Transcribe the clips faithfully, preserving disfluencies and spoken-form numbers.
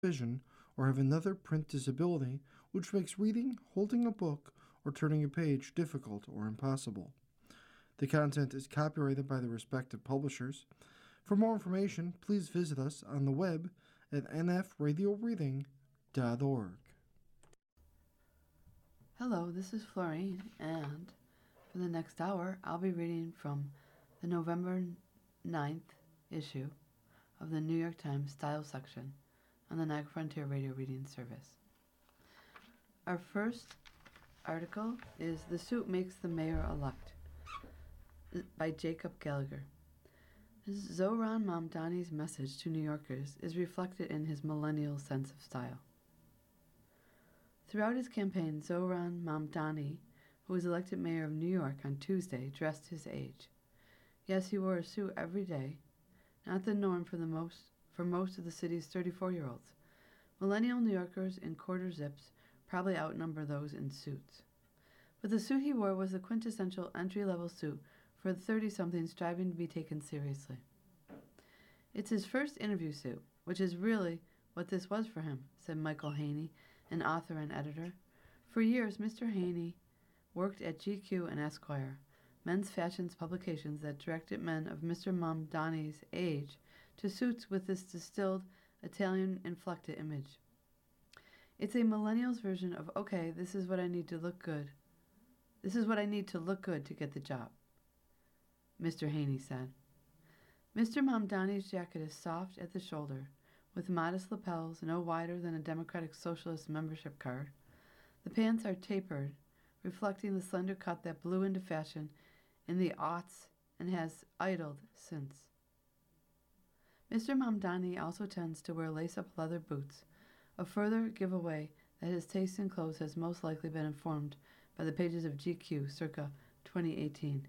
vision or have another print disability which makes reading, holding a book, or turning a page difficult or impossible. The content is copyrighted by the respective publishers. For more information, please visit us on the web at n f radio reading dot org. Hello, this is Florine, and for the next hour, I'll be reading from the November ninth issue of the New York Times Style section on the Niagara Frontier Radio Reading Service. Our first article is The Suit Makes the Mayor-Elect by Jacob Gallagher. Zohran Mamdani's message to New Yorkers is reflected in his millennial sense of style. Throughout his campaign, Zohran Mamdani, who was elected mayor of New York on Tuesday, dressed his age. Yes, he wore a suit every day, not the norm for the most for most of the city's thirty-four-year-olds. Millennial New Yorkers in quarter zips probably outnumber those in suits. But the suit he wore was the quintessential entry-level suit for the thirty-something striving to be taken seriously. It's his first interview suit, which is really what this was for him, said Michael Haney, an author and editor. For years, Mister Haney worked at G Q and Esquire, men's fashions publications that directed men of Mister Mamdani's age to suits with this distilled, Italian-inflected image. It's a millennial's version of, okay, this is what I need to look good. This is what I need to look good to get the job, Mister Haney said. Mister Mamdani's jacket is soft at the shoulder, with modest lapels no wider than a Democratic Socialist membership card. The pants are tapered, reflecting the slender cut that blew into fashion in the aughts and has idled since. Mister Mamdani also tends to wear lace-up leather boots, a further giveaway that his taste in clothes has most likely been informed by the pages of G Q circa twenty eighteen.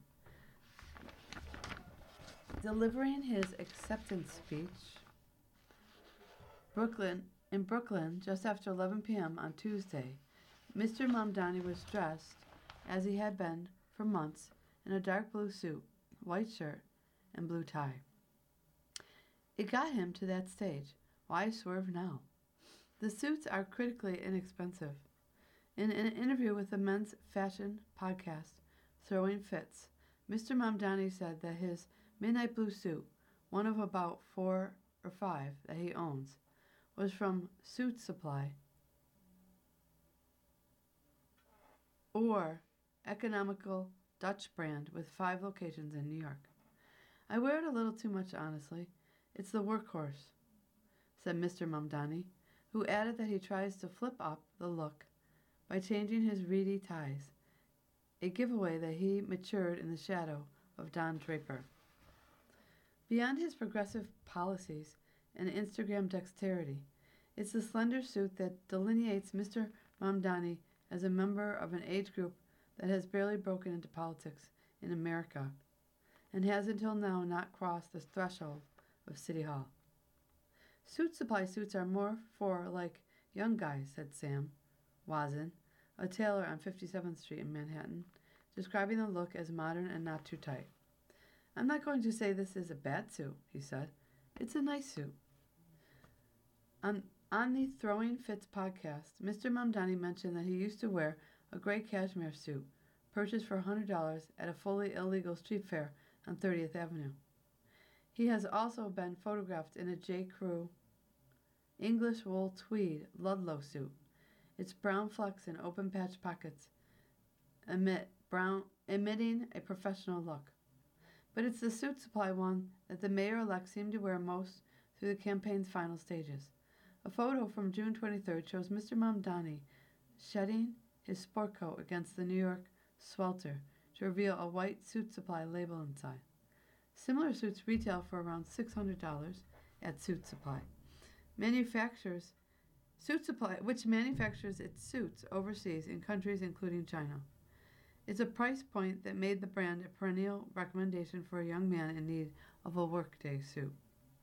Delivering his acceptance speech Brooklyn, in Brooklyn just after eleven p.m. on Tuesday, Mister Mamdani was dressed, as he had been for months, in a dark blue suit, white shirt, and blue tie. It got him to that stage. Why swerve now? The suits are critically inexpensive. In an interview with the men's fashion podcast, Throwing Fits, Mister Mamdani said that his midnight blue suit, one of about four or five that he owns, was from Suit Supply, or economical Dutch brand with five locations in New York. I wear it a little too much, honestly. It's the workhorse, said Mister Mamdani, who added that he tries to flip up the look by changing his reedy ties, a giveaway that he matured in the shadow of Don Draper. Beyond his progressive policies and Instagram dexterity, it's the slender suit that delineates Mister Mamdani as a member of an age group that has barely broken into politics in America and has until now not crossed the threshold of City Hall. Suit Supply suits are more for, like, young guys, said Sam Wazin, a tailor on fifty-seventh Street in Manhattan, describing the look as modern and not too tight. I'm not going to say this is a bad suit, he said. It's a nice suit. On, on the Throwing Fits podcast, Mister Mamdani mentioned that he used to wear a gray cashmere suit purchased for one hundred dollars at a fully illegal street fair on thirtieth Avenue. He has also been photographed in a J. Crew English wool tweed Ludlow suit. Its brown flecks and open patch pockets emit brown, emitting a professional look. But it's the Suit Supply one that the mayor-elect seemed to wear most through the campaign's final stages. A photo from June twenty-third shows Mister Mamdani shedding his sport coat against the New York swelter to reveal a white Suit Supply label inside. Similar suits retail for around six hundred dollars at Suit Supply. Manufacturers Suit Supply, which manufactures its suits overseas in countries including China. It's a price point that made the brand a perennial recommendation for a young man in need of a workday suit.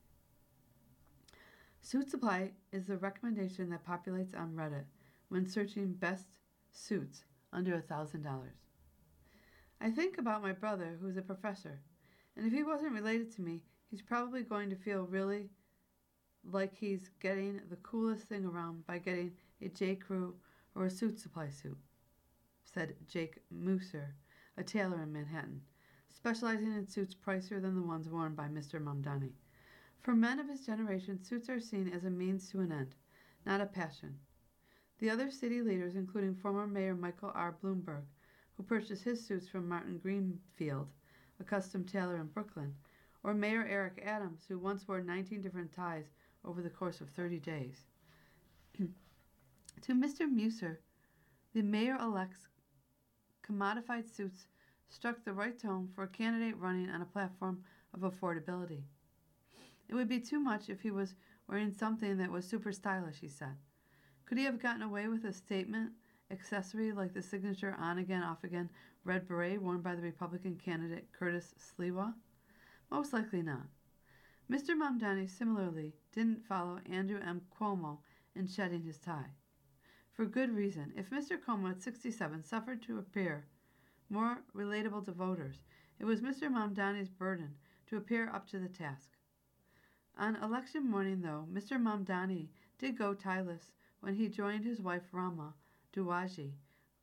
Suit Supply is the recommendation that populates on Reddit when searching best suits under a thousand dollars. I think about my brother, who's a professor, and if he wasn't related to me, he's probably going to feel really like he's getting the coolest thing around by getting a J. Crew or a suit supply suit, said Jake Musser, a tailor in Manhattan, specializing in suits pricier than the ones worn by Mister Mamdani. For men of his generation, suits are seen as a means to an end, not a passion. The other city leaders, including former Mayor Michael R. Bloomberg, who purchased his suits from Martin Greenfield, a custom tailor in Brooklyn, or Mayor Eric Adams, who once wore nineteen different ties over the course of thirty days. To Mister Musser, the mayor-elect's commodified suits struck the right tone for a candidate running on a platform of affordability. It would be too much if he was wearing something that was super stylish, he said. Could he have gotten away with a statement accessory like the signature on-again, off-again red beret worn by the Republican candidate Curtis Sliwa? Most likely not. Mister Mamdani similarly didn't follow Andrew M. Cuomo in shedding his tie. For good reason. If Mister Cuomo at sixty-seven suffered to appear more relatable to voters, it was Mister Mamdani's burden to appear up to the task. On election morning, though, Mister Mamdani did go tieless when he joined his wife Rama Duwaji,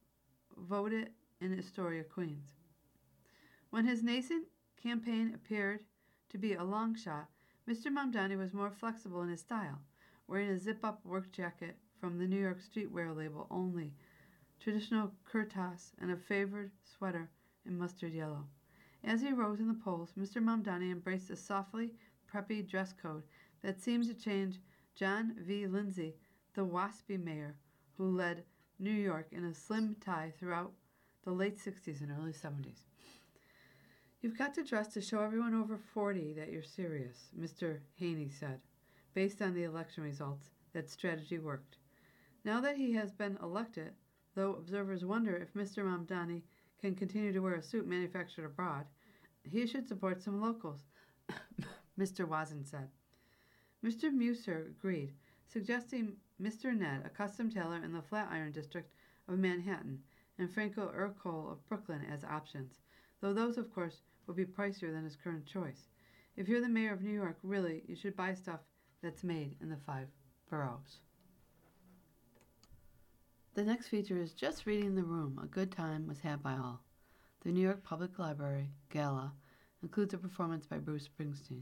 voted in Astoria, Queens. When his nascent campaign appeared to be a long shot, Mister Mamdani was more flexible in his style, wearing a zip-up work jacket from the New York streetwear label only, traditional kurtas, and a favored sweater in mustard yellow. As he rose in the polls, Mister Mamdani embraced a softly preppy dress code that seemed to change John V. Lindsay, the waspy mayor who led New York in a slim tie throughout the late sixties and early seventies. You've got to dress to show everyone over forty that you're serious, Mister Haney said. Based on the election results, that strategy worked. Now that he has been elected, though observers wonder if Mister Mamdani can continue to wear a suit manufactured abroad, he should support some locals, Mister Wazin said. Mister Musser agreed, suggesting Mister Ned, a custom tailor in the Flatiron district of Manhattan, and Franco Urquhart of Brooklyn as options, though those, of course, would be pricier than his current choice. If you're the mayor of New York, really, you should buy stuff that's made in the five boroughs. The next feature is Just Reading the Room. A good time was had by all. The New York Public Library Gala includes a performance by Bruce Springsteen.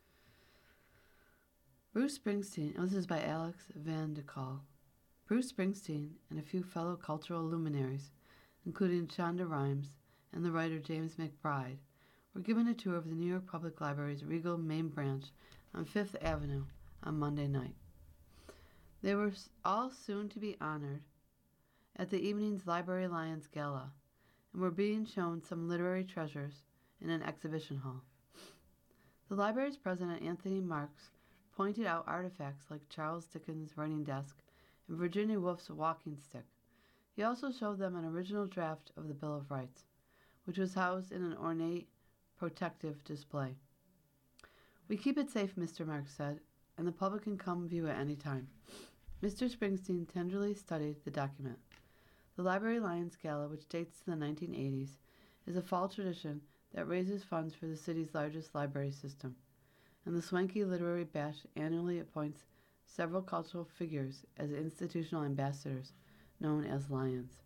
Bruce Springsteen, oh, this is by Alex Van de Call. Bruce Springsteen and a few fellow cultural luminaries, including Shonda Rhimes and the writer James McBride, were given a tour of the New York Public Library's Regal main branch on Fifth Avenue on Monday night. They were all soon to be honored at the evening's Library Lions Gala and were being shown some literary treasures in an exhibition hall. The library's president, Anthony Marks, pointed out artifacts like Charles Dickens' writing desk and Virginia Woolf's walking stick. He also showed them an original draft of the Bill of Rights, which was housed in an ornate, protective display. "We keep it safe," Mister Marks said, "and the public can come view at any time." Mister Springsteen tenderly studied the document. The Library Lions Gala, which dates to the nineteen eighties, is a fall tradition that raises funds for the city's largest library system, and the Swanky Literary Bash annually appoints several cultural figures as institutional ambassadors, known as Lions.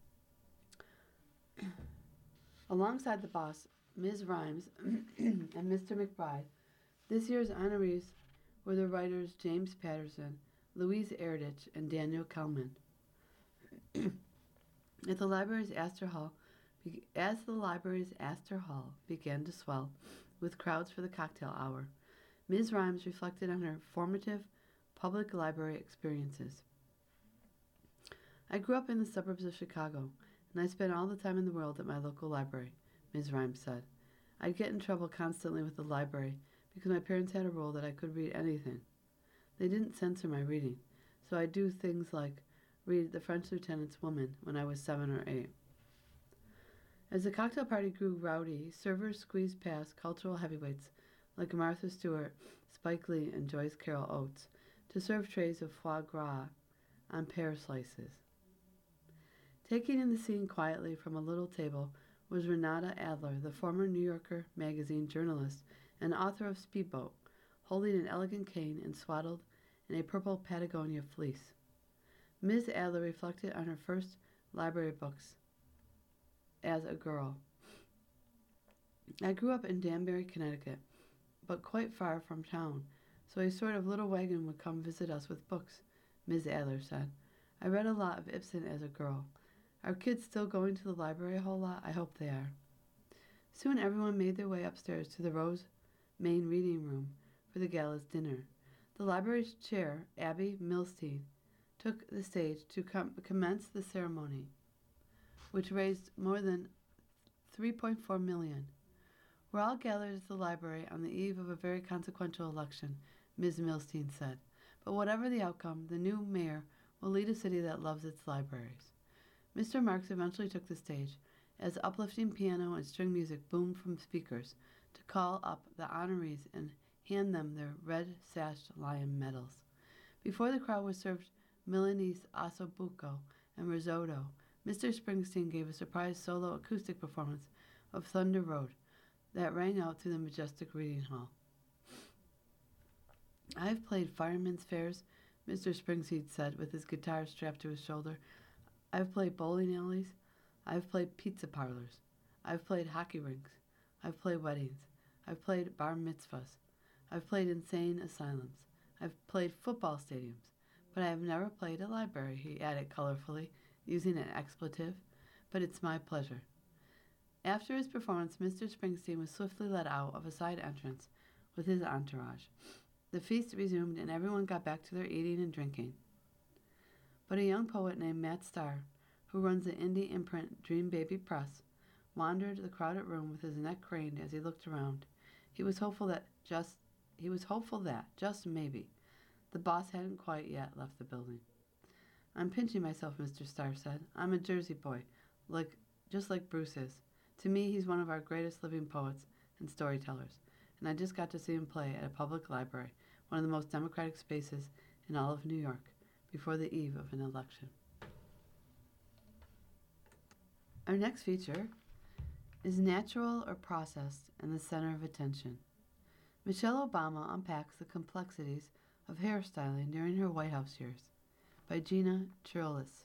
Alongside the boss, Miz Rhimes, and Mister McBride, this year's honorees were the writers James Patterson, Louise Erdrich, and Daniel Kellman. At the library's Astor Hall, as the library's Astor Hall began to swell with crowds for the cocktail hour, Miz Rhimes reflected on her formative public library experiences. "I grew up in the suburbs of Chicago, and I spent all the time in the world at my local library," Miz Rhimes said. "I'd get in trouble constantly with the library because my parents had a rule that I could read anything. They didn't censor my reading, so I'd do things like read The French Lieutenant's Woman when I was seven or eight." As the cocktail party grew rowdy, servers squeezed past cultural heavyweights like Martha Stewart, Spike Lee, and Joyce Carol Oates to serve trays of foie gras on pear slices. Taking in the scene quietly from a little table was Renata Adler, the former New Yorker magazine journalist and author of Speedboat, holding an elegant cane and swaddled in a purple Patagonia fleece. Miss Adler reflected on her first library books as a girl. I grew up in Danbury, Connecticut, but quite far from town, so a sort of little wagon would come visit us with books, Miss Adler said. I read a lot of Ibsen as a girl. Are kids still going to the library a whole lot? I hope they are. Soon everyone made their way upstairs to the Rose main reading room for the gala's dinner. The library's chair, Abby Milstein, took the stage to com- commence the ceremony, which raised more than three point four million dollars. We're all gathered at the library on the eve of a very consequential election, Miz Milstein said. But whatever the outcome, the new mayor will lead a city that loves its libraries. Mister Marks eventually took the stage as uplifting piano and string music boomed from speakers to call up the honorees and hand them their red-sashed lion medals. Before the crowd was served Milanese ossobuco and risotto, Mister Springsteen gave a surprise solo acoustic performance of Thunder Road that rang out through the majestic reading hall. I've played firemen's fairs, Mister Springsteen said with his guitar strapped to his shoulder. I've played bowling alleys. I've played pizza parlors. I've played hockey rinks. I've played weddings. I've played bar mitzvahs. I've played insane asylums. I've played football stadiums. But I have never played a library, he added colorfully, using an expletive. But it's my pleasure. After his performance, Mister Springsteen was swiftly led out of a side entrance with his entourage. The feast resumed and everyone got back to their eating and drinking. But a young poet named Matt Starr, who runs the indie imprint Dream Baby Press, wandered the crowded room with his neck craned as he looked around. He was hopeful that just he was hopeful that, just maybe, the boss hadn't quite yet left the building. I'm pinching myself, Mister Starr said. I'm a Jersey boy, like just like Bruce is. To me, he's one of our greatest living poets and storytellers, and I just got to see him play at a public library, one of the most democratic spaces in all of New York, before the eve of an election. Our next feature is natural or processed and the center of attention. Michelle Obama unpacks the complexities of hairstyling during her White House years, by Gina Chirollis.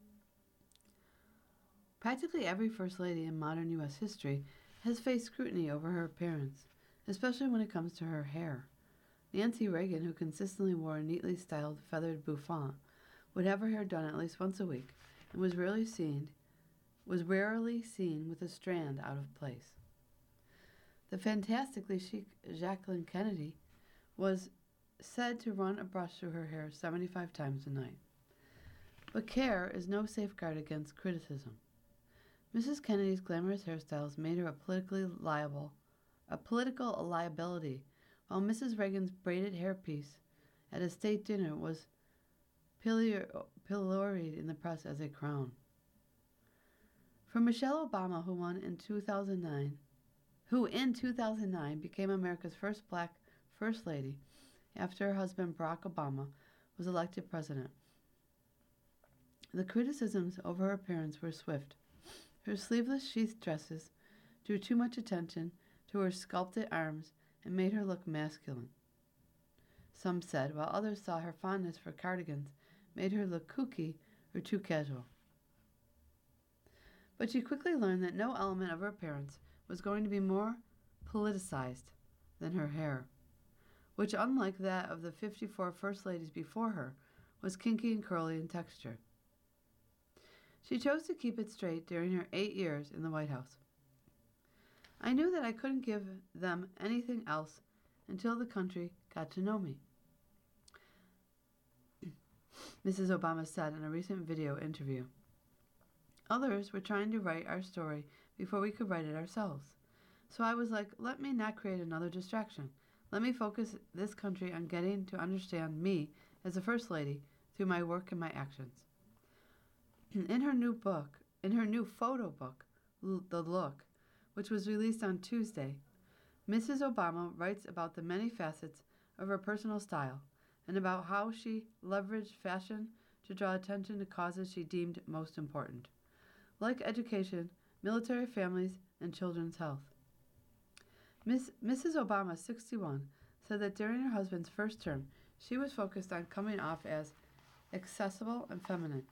Practically every First Lady in modern U S history has faced scrutiny over her appearance, especially when it comes to her hair. Nancy Reagan, who consistently wore a neatly styled feathered bouffant, would have her hair done at least once a week and was rarely seen was rarely seen with a strand out of place. The fantastically chic Jacqueline Kennedy was said to run a brush through her hair seventy-five times a night. But care is no safeguard against criticism. Missus Kennedy's glamorous hairstyles made her a politically liable, a political liability, while Missus Reagan's braided hairpiece at a state dinner was pilloried in the press as a crown. For Michelle Obama, who won in two thousand nine, who in two thousand nine became America's first black First Lady after her husband Barack Obama was elected president, the criticisms over her appearance were swift. Her sleeveless sheath dresses drew too much attention to her sculpted arms and made her look masculine, some said, while others saw her fondness for cardigans made her look kooky or too casual. But she quickly learned that no element of her appearance was going to be more politicized than her hair, which, unlike that of the fifty-four First Ladies before her, was kinky and curly in texture. She chose to keep it straight during her eight years in the White House. I knew that I couldn't give them anything else until the country got to know me, Missus Obama said in a recent video interview. Others were trying to write our story before we could write it ourselves. So I was like, let me not create another distraction. Let me focus this country on getting to understand me as a First Lady through my work and my actions. In her new book, in her new photo book, The Look, which was released on Tuesday, Missus Obama writes about the many facets of her personal style and about how she leveraged fashion to draw attention to causes she deemed most important, like education, military families, and children's health. Miss, Missus Obama, sixty-one, said that during her husband's first term, she was focused on coming off as accessible and feminine.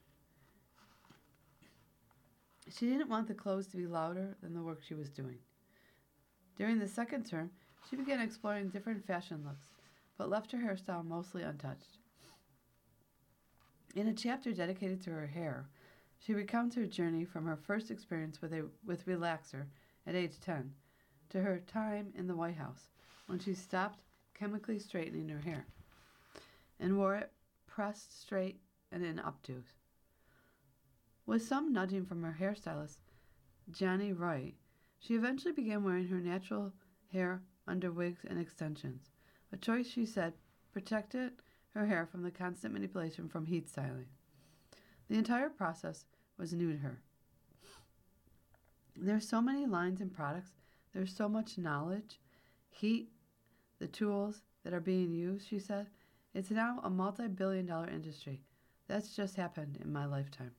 She didn't want the clothes to be louder than the work she was doing. During the second term, she began exploring different fashion looks, but left her hairstyle mostly untouched. In a chapter dedicated to her hair, she recounts her journey from her first experience with a with relaxer at age ten to her time in the White House when she stopped chemically straightening her hair and wore it pressed straight and in updos. With some nudging from her hairstylist, Johnny Wright, she eventually began wearing her natural hair under wigs and extensions, a choice she said protected her hair from the constant manipulation from heat styling. The entire process was new to her. There's so many lines and products, there's so much knowledge, heat, the tools that are being used, she said. It's now a multi-billion dollar industry. That's just happened in my lifetime.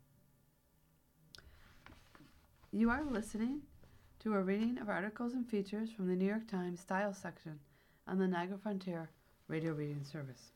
You are listening to a reading of articles and features from the New York Times Style section on the Niagara Frontier Radio Reading Service.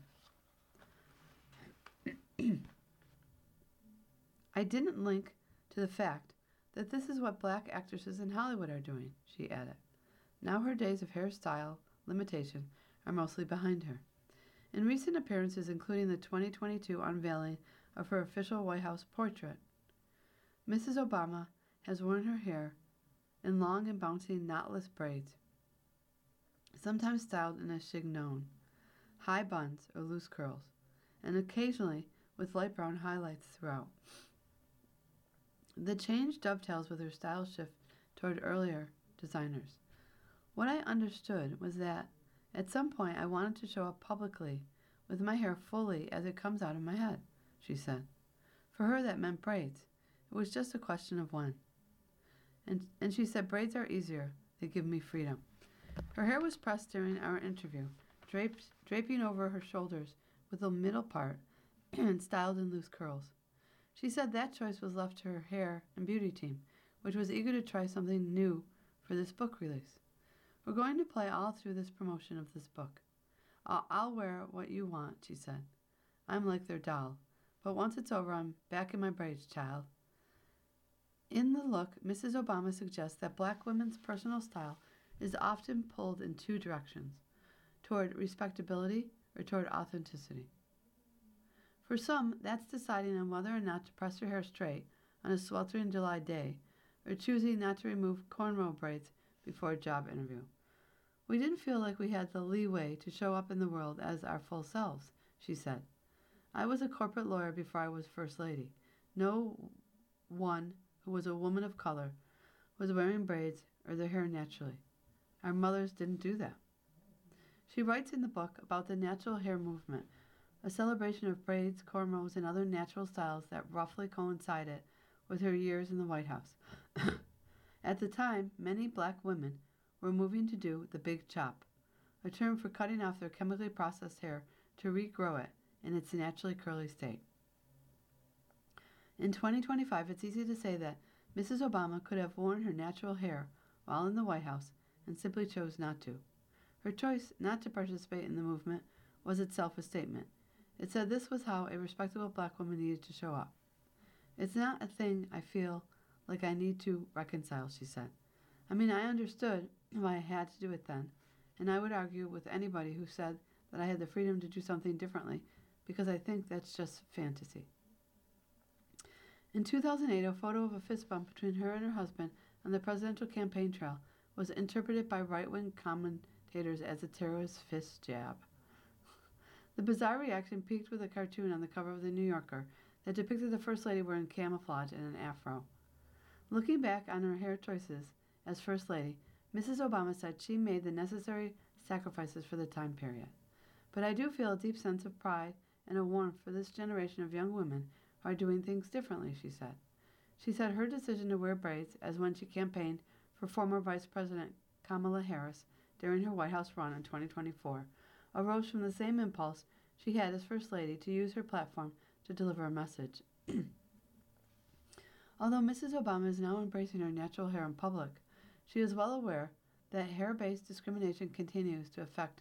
I didn't link to the fact that this is what black actresses in Hollywood are doing, she added. Now her days of hairstyle limitation are mostly behind her. In recent appearances, including the twenty twenty-two unveiling of her official White House portrait, Missus Obama has worn her hair in long and bouncing knotless braids, sometimes styled in a chignon, high buns or loose curls, and occasionally with light brown highlights throughout. The change dovetails with her style shift toward earlier designers. What I understood was that at some point I wanted to show up publicly with my hair fully as it comes out of my head, she said. For her that meant braids. It was just a question of when. And, and she said braids are easier. They give me freedom. Her hair was pressed during our interview, draped, draping over her shoulders with the middle part and styled in loose curls. She said that choice was left to her hair and beauty team, which was eager to try something new for this book release. We're going to play all through this promotion of this book. I'll, I'll wear what you want, she said. I'm like their doll, but once it's over, I'm back in my braids, child. In the look, Missus Obama suggests that black women's personal style is often pulled in two directions, toward respectability or toward authenticity. For some, that's deciding on whether or not to press your hair straight on a sweltering July day, or choosing not to remove cornrow braids before a job interview. We didn't feel like we had the leeway to show up in the world as our full selves, she said. I was a corporate lawyer before I was First Lady. No one who was a woman of color was wearing braids or their hair naturally. Our mothers didn't do that. She writes in the book about the natural hair movement, a celebration of braids, cornrows, and other natural styles that roughly coincided with her years in the White House. At the time, many black women were moving to do the big chop, a term for cutting off their chemically processed hair to regrow it in its naturally curly state. In twenty twenty-five, it's easy to say that Missus Obama could have worn her natural hair while in the White House and simply chose not to. Her choice not to participate in the movement was itself a statement. It said this was how a respectable black woman needed to show up. It's not a thing I feel like I need to reconcile, she said. I mean, I understood why I had to do it then, and I would argue with anybody who said that I had the freedom to do something differently, because I think that's just fantasy. In two thousand eight, a photo of a fist bump between her and her husband on the presidential campaign trail was interpreted by right-wing commentators as a terrorist fist jab. The bizarre reaction peaked with a cartoon on the cover of The New Yorker that depicted the First Lady wearing camouflage and an afro. Looking back on her hair choices as First Lady, Missus Obama said she made the necessary sacrifices for the time period. But I do feel a deep sense of pride and a warmth for this generation of young women who are doing things differently, she said. She said her decision to wear braids, as when she campaigned for former Vice President Kamala Harris during her White House run in twenty twenty-four, arose from the same impulse she had as First Lady to use her platform to deliver a message. Although Missus Obama is now embracing her natural hair in public, she is well aware that hair-based discrimination continues to affect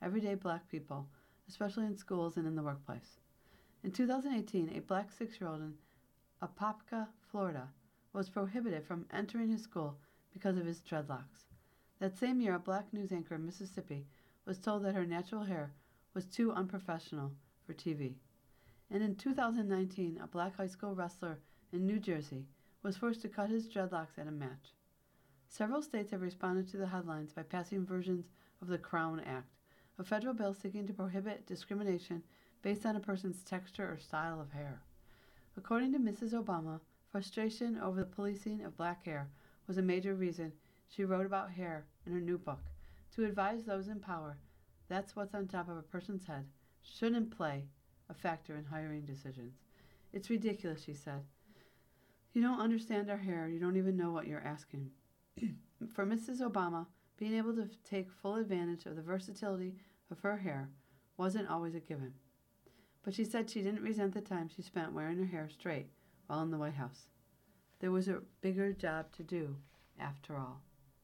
everyday black people, especially in schools and in the workplace. In two thousand eighteen, a black six-year-old in Apopka, Florida, was prohibited from entering his school because of his dreadlocks. That same year, a black news anchor in Mississippi was told that her natural hair was too unprofessional for T V. And in two thousand nineteen, a black high school wrestler in New Jersey was forced to cut his dreadlocks at a match. Several states have responded to the headlines by passing versions of the Crown Act, a federal bill seeking to prohibit discrimination based on a person's texture or style of hair. According to Missus Obama, frustration over the policing of black hair was a major reason she wrote about hair in her new book, to advise those in power that's what's on top of a person's head shouldn't play a factor in hiring decisions. It's ridiculous, she said. You don't understand our hair. You don't even know what you're asking. For Missus Obama, being able to take full advantage of the versatility of her hair wasn't always a given. But she said she didn't resent the time she spent wearing her hair straight while in the White House. There was a bigger job to do, after all.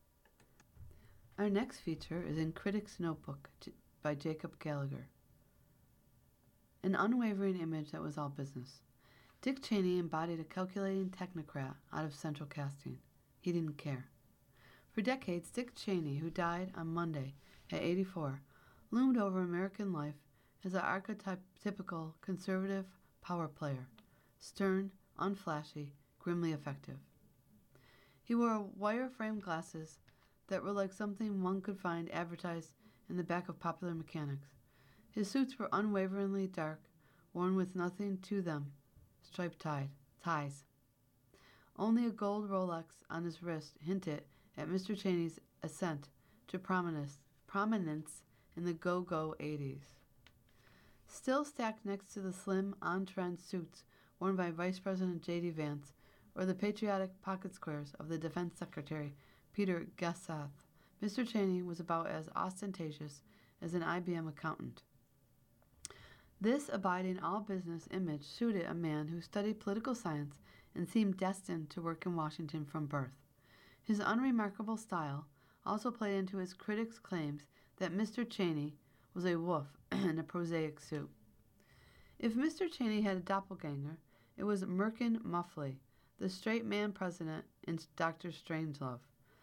Our next feature is in Critic's Notebook by Jacob Gallagher. An unwavering image that was all business. Dick Cheney embodied a calculating technocrat out of central casting. He didn't care. For decades, Dick Cheney, who died on Monday at eighty-four, loomed over American life as an archetypical conservative power player, stern, unflashy, grimly effective. He wore wire-framed glasses that were like something one could find advertised in the back of Popular Mechanics. His suits were unwaveringly dark, worn with nothing to them, striped tie, ties. Only a gold Rolex on his wrist hinted at Mister Cheney's ascent to prominence, prominence in the go-go eighties. Still stacked next to the slim, on-trend suits worn by Vice President J D Vance or the patriotic pocket squares of the Defense Secretary Peter Geseth, Mister Cheney was about as ostentatious as an I B M accountant. This abiding all-business image suited a man who studied political science and seemed destined to work in Washington from birth. His unremarkable style also played into his critics' claims that Mister Cheney was a wolf in a prosaic suit. If Mister Cheney had a doppelganger, it was Merkin Muffley, the straight man president in Doctor Strangelove.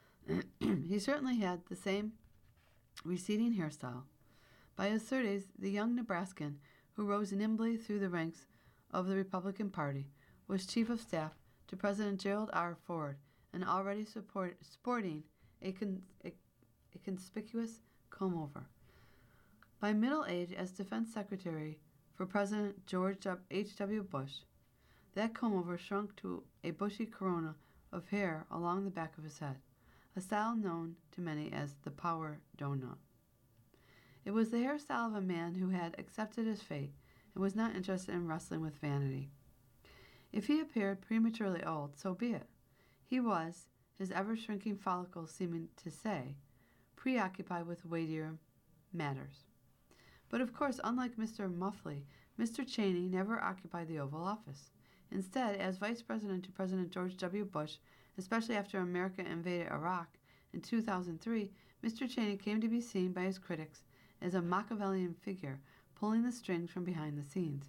He certainly had the same receding hairstyle. By his thirties, the young Nebraskan, who rose nimbly through the ranks of the Republican Party, was chief of staff to President Gerald R. Ford and already support, sporting a, con, a, a conspicuous comb-over. By middle age as defense secretary for President George H W. Bush, that comb-over shrunk to a bushy corona of hair along the back of his head, a style known to many as the power donut. It was the hairstyle of a man who had accepted his fate and was not interested in wrestling with vanity. If he appeared prematurely old, so be it. He was, his ever-shrinking follicles seeming to say, preoccupied with weightier matters. But of course, unlike Mister Muffley, Mister Cheney never occupied the Oval Office. Instead, as vice president to President George W. Bush, especially after America invaded Iraq in two thousand three, Mister Cheney came to be seen by his critics as a Machiavellian figure pulling the strings from behind the scenes.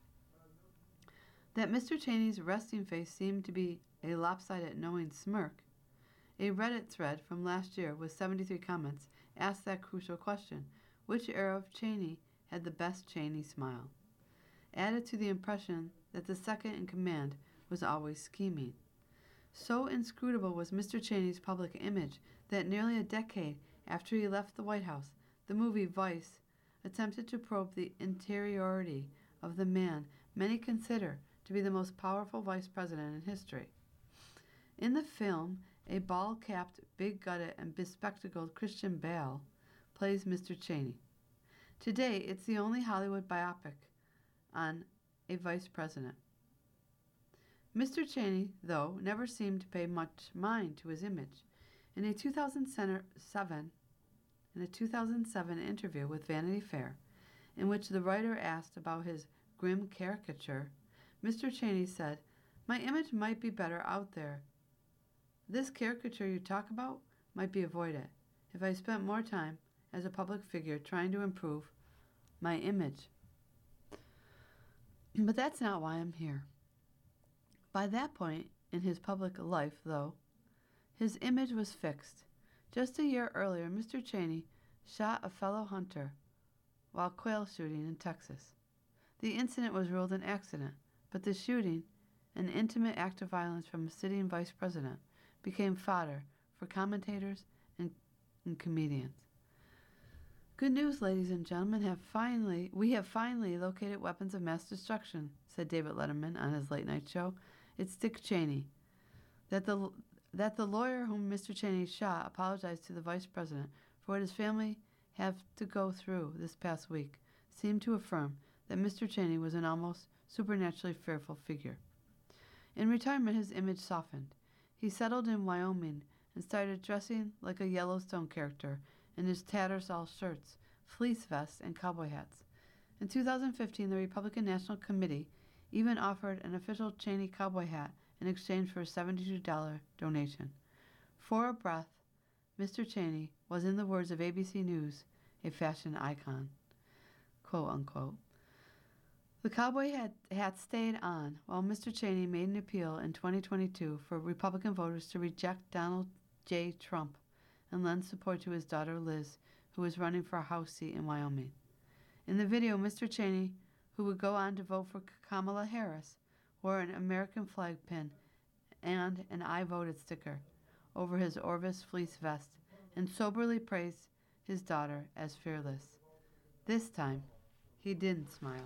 That Mister Cheney's resting face seemed to be a lopsided knowing smirk. A Reddit thread from last year with seventy-three comments asked that crucial question: which era of Cheney had the best Cheney smile? Added to the impression that the second in command was always scheming. So inscrutable was Mister Cheney's public image that nearly a decade after he left the White House, the movie Vice attempted to probe the interiority of the man many consider to be the most powerful vice president in history. In the film, a bald-capped, big-gutted, and bespectacled Christian Bale plays Mister Cheney. Today, it's the only Hollywood biopic on a vice president. Mister Cheney, though, never seemed to pay much mind to his image. In a two thousand seven, in a two thousand seven interview with Vanity Fair, in which the writer asked about his grim caricature, Mister Cheney said, "My image might be better out there. This caricature you talk about might be avoided if I spent more time as a public figure trying to improve my image. But that's not why I'm here. By that point in his public life, though, his image was fixed. Just a year earlier, Mister Cheney shot a fellow hunter while quail shooting in Texas. The incident was ruled an accident, but the shooting, an intimate act of violence from a sitting vice president, became fodder for commentators and, and comedians. Good news, ladies and gentlemen, have finally we have finally located weapons of mass destruction, said David Letterman on his late night show. It's Dick Cheney. That the that the lawyer whom Mister Cheney shot apologized to the vice president for what his family have to go through this past week seemed to affirm that Mister Cheney was an almost supernaturally fearful figure. In retirement, his image softened. He settled in Wyoming and started dressing like a Yellowstone character in his tattersall shirts, fleece vests, and cowboy hats. In two thousand fifteen, the Republican National Committee even offered an official Cheney cowboy hat in exchange for a seventy-two dollars donation. For a breath, Mister Cheney was, in the words of A B C News, a fashion icon, quote unquote. The cowboy hat, hat stayed on while Mister Cheney made an appeal in twenty twenty-two for Republican voters to reject Donald J. Trump and lend support to his daughter Liz, who was running for a House seat in Wyoming. In the video, Mister Cheney, who would go on to vote for Kamala Harris, wore an American flag pin and an I voted sticker over his Orvis fleece vest and soberly praised his daughter as fearless. This time, he didn't smile.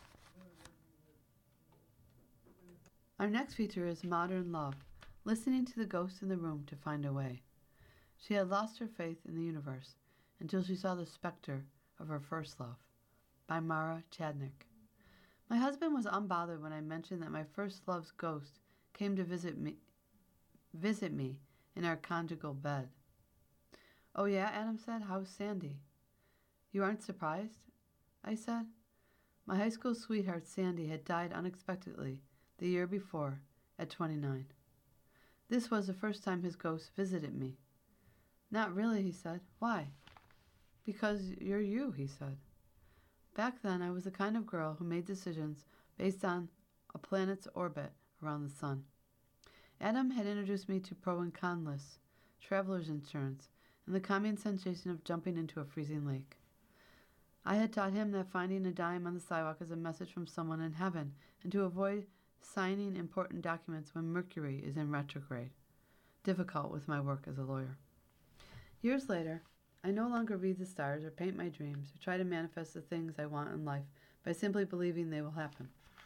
Our next feature is Modern Love, listening to the ghost in the room to find a way. She had lost her faith in the universe until she saw the specter of her first love, by Mara Chadnick. My husband was unbothered when I mentioned that my first love's ghost came to visit me, visit me in our conjugal bed. Oh yeah, Adam said, how's Sandy? You aren't surprised? I said. My high school sweetheart Sandy had died unexpectedly the year before at twenty-nine. This was the first time his ghost visited me. Not really, he said. Why? Because you're you, he said. Back then, I was the kind of girl who made decisions based on a planet's orbit around the sun. Adam had introduced me to pro and con lists, traveler's insurance, and the calming sensation of jumping into a freezing lake. I had taught him that finding a dime on the sidewalk is a message from someone in heaven, and to avoid signing important documents when Mercury is in retrograde, difficult with my work as a lawyer. Years later, I no longer read the stars or paint my dreams or try to manifest the things I want in life by simply believing they will happen.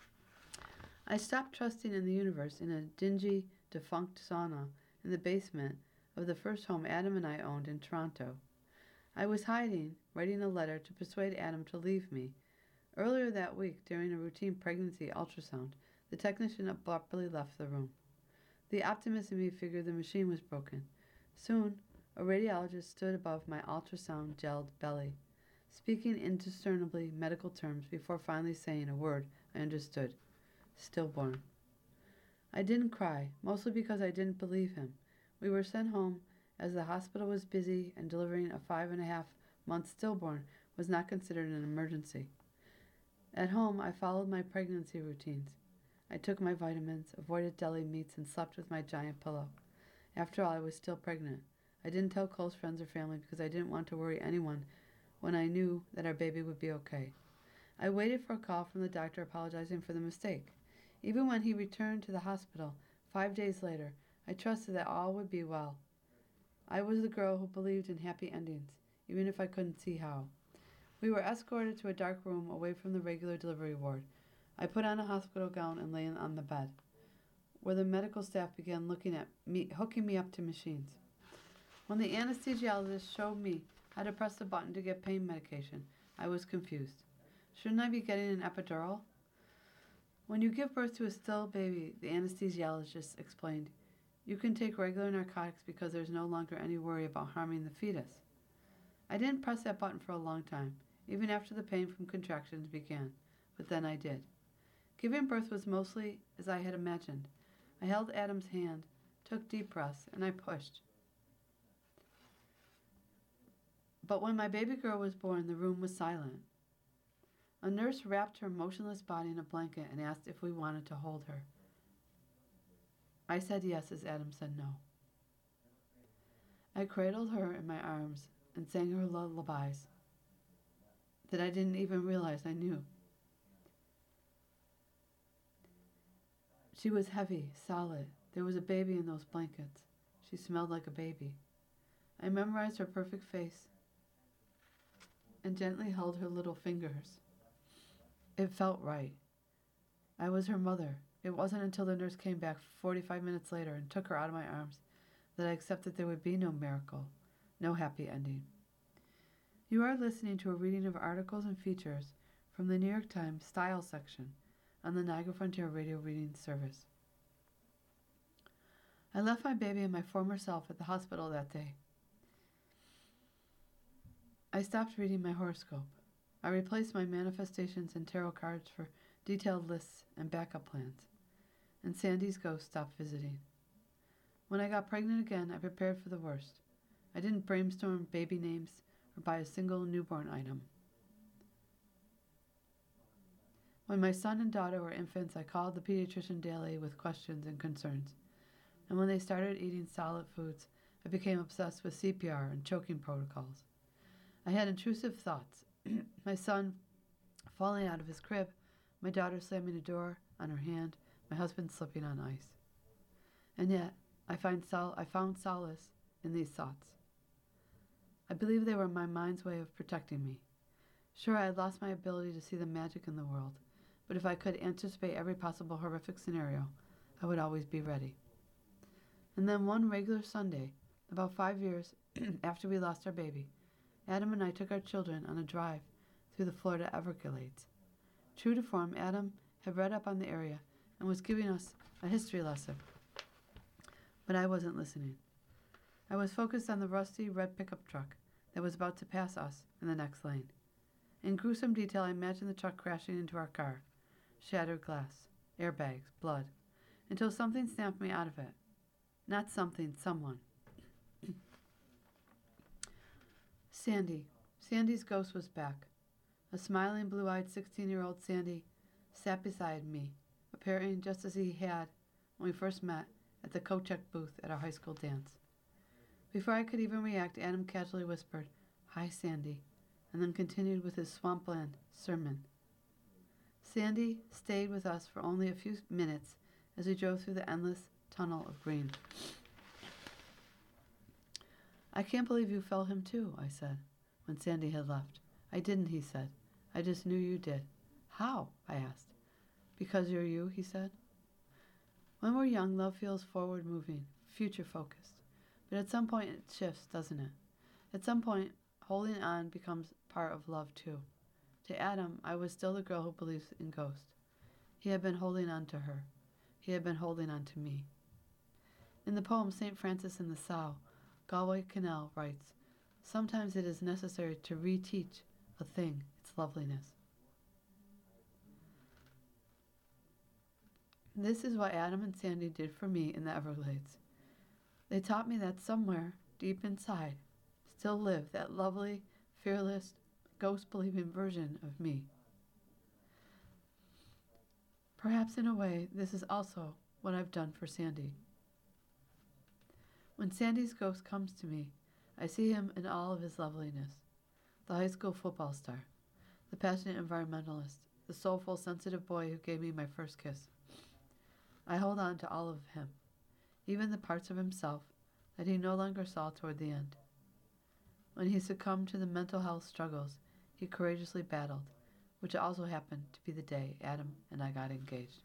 I stopped trusting in the universe in a dingy, defunct sauna in the basement of the first home Adam and I owned in Toronto. I was hiding, writing a letter to persuade Adam to leave me. Earlier that week, during a routine pregnancy ultrasound, the technician abruptly left the room. The optimist in me figured the machine was broken. Soon, a radiologist stood above my ultrasound gelled belly, speaking indiscernibly medical terms before finally saying a word I understood. Stillborn. I didn't cry, mostly because I didn't believe him. We were sent home as the hospital was busy and delivering a five and a half month stillborn was not considered an emergency. At home, I followed my pregnancy routines. I took my vitamins, avoided deli meats, and slept with my giant pillow. After all, I was still pregnant. I didn't tell close friends or family because I didn't want to worry anyone when I knew that our baby would be okay. I waited for a call from the doctor apologizing for the mistake. Even when he returned to the hospital five days later, I trusted that all would be well. I was the girl who believed in happy endings, even if I couldn't see how. We were escorted to a dark room away from the regular delivery ward. I put on a hospital gown and lay on the bed, where the medical staff began looking at me, hooking me up to machines. When the anesthesiologist showed me how to press the button to get pain medication, I was confused. Shouldn't I be getting an epidural? When you give birth to a still baby, the anesthesiologist explained, you can take regular narcotics because there's no longer any worry about harming the fetus. I didn't press that button for a long time, even after the pain from contractions began, but then I did. Giving birth was mostly as I had imagined. I held Adam's hand, took deep breaths, and I pushed. But when my baby girl was born, the room was silent. A nurse wrapped her motionless body in a blanket and asked if we wanted to hold her. I said yes as Adam said no. I cradled her in my arms and sang her lullabies that I didn't even realize I knew. She was heavy, solid. There was a baby in those blankets. She smelled like a baby. I memorized her perfect face and gently held her little fingers. It felt right. I was her mother. It wasn't until the nurse came back forty-five minutes later and took her out of my arms that I accepted there would be no miracle, no happy ending. You are listening to a reading of articles and features from the New York Times Style section on the Niagara Frontier Radio Reading Service. I left my baby and my former self at the hospital that day. I stopped reading my horoscope. I replaced my manifestations and tarot cards for detailed lists and backup plans. And Sandy's ghost stopped visiting. When I got pregnant again, I prepared for the worst. I didn't brainstorm baby names or buy a single newborn item. When my son and daughter were infants, I called the pediatrician daily with questions and concerns. And when they started eating solid foods, I became obsessed with C P R and choking protocols. I had intrusive thoughts. My son falling out of his crib, my daughter slamming a door on her hand, my husband slipping on ice. And yet, I, find sol- I found solace in these thoughts. I believe they were my mind's way of protecting me. Sure, I had lost my ability to see the magic in the world, but if I could anticipate every possible horrific scenario, I would always be ready. And then one regular Sunday, about five years after we lost our baby, Adam and I took our children on a drive through the Florida Everglades. True to form, Adam had read up on the area and was giving us a history lesson. But I wasn't listening. I was focused on the rusty red pickup truck that was about to pass us in the next lane. In gruesome detail, I imagined the truck crashing into our car. Shattered glass, airbags, blood, until something snapped me out of it. Not something, someone. Sandy. Sandy's ghost was back. A smiling, blue-eyed sixteen-year-old Sandy sat beside me, appearing just as he had when we first met at the coat check booth at our high school dance. Before I could even react, Adam casually whispered, "Hi, Sandy," and then continued with his swampland sermon. Sandy stayed with us for only a few minutes as we drove through the endless tunnel of green. "I can't believe you felt him too," I said, when Sandy had left. "I didn't," he said. "I just knew you did." "How?" I asked. "Because you're you," he said. When we're young, love feels forward-moving, future-focused. But at some point it shifts, doesn't it? At some point, holding on becomes part of love too. To Adam, I was still the girl who believes in ghosts. He had been holding on to her. He had been holding on to me. In the poem Saint Francis in the Sow, Galway Kinnell writes, "Sometimes it is necessary to reteach a thing its loveliness." This is what Adam and Sandy did for me in the Everglades. They taught me that somewhere, deep inside, still lived that lovely, fearless, ghost-believing version of me. Perhaps in a way, this is also what I've done for Sandy. When Sandy's ghost comes to me, I see him in all of his loveliness. The high school football star, the passionate environmentalist, the soulful, sensitive boy who gave me my first kiss. I hold on to all of him, even the parts of himself that he no longer saw toward the end. When he succumbed to the mental health struggles he courageously battled, which also happened to be the day Adam and I got engaged.